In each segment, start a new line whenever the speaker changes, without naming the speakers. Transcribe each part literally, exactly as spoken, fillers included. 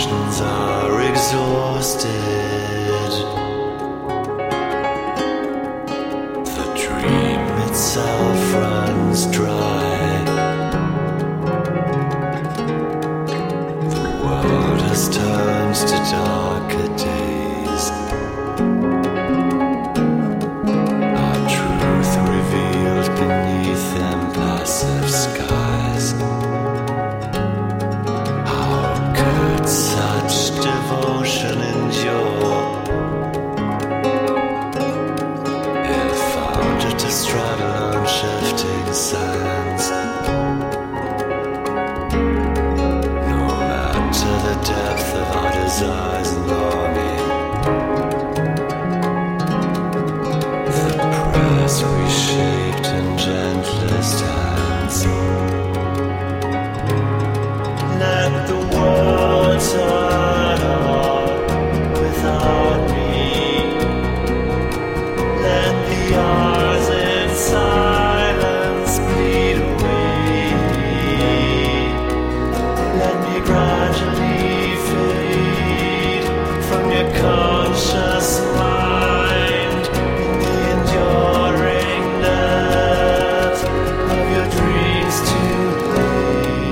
Emotions are exhausted. The dream itself runs dry. The world has turned to darker days. Our truth revealed beneath impassive skies. How could such devotion endure? It found it to struggle on shifting sands. No matter the depth of our desires and longing, the prayers reshaped in gentlest hands. Let the world turn on without me. Let the hours in silence bleed away. Let me gradually fade from your conscious mind in the enduring depth of your dreams to play.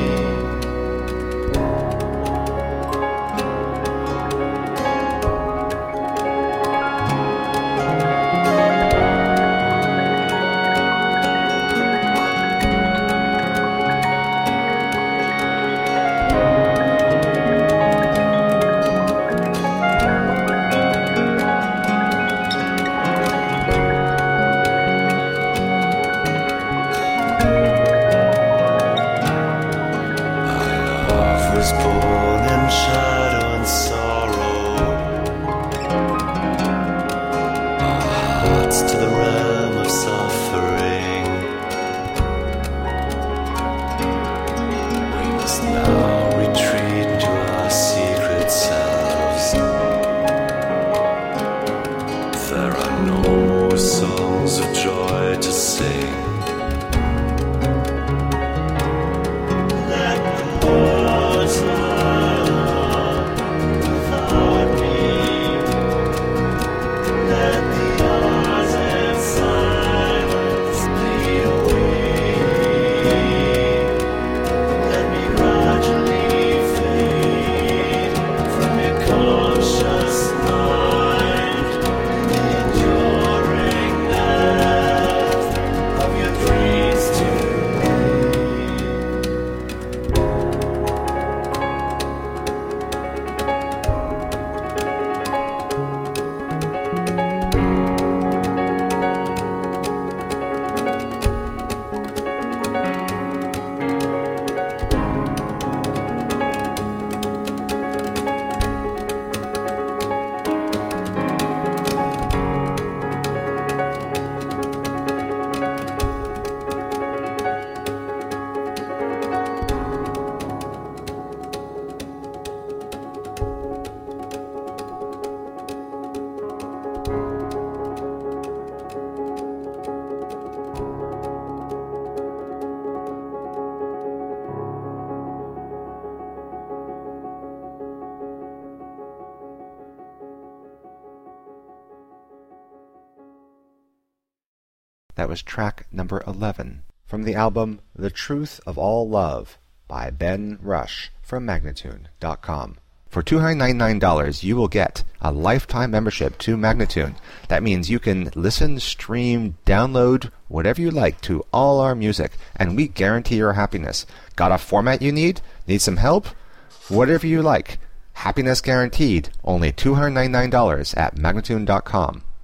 Was born in shadow and sorrow. Our hearts to the realm of suffering. We must now retreat into our secret selves. There are no more songs of joy to sing.
That was track number eleven from the album The Truth of All Love by Ben Rush from Magnatune dot com. For two hundred ninety-nine dollars, you will get a lifetime membership to Magnatune. That means you can listen, stream, download, whatever you like to all our music, and we guarantee your happiness. Got a format you need? Need some help? Whatever you like. Happiness guaranteed. Only two hundred ninety-nine dollars at Magnatune dot com.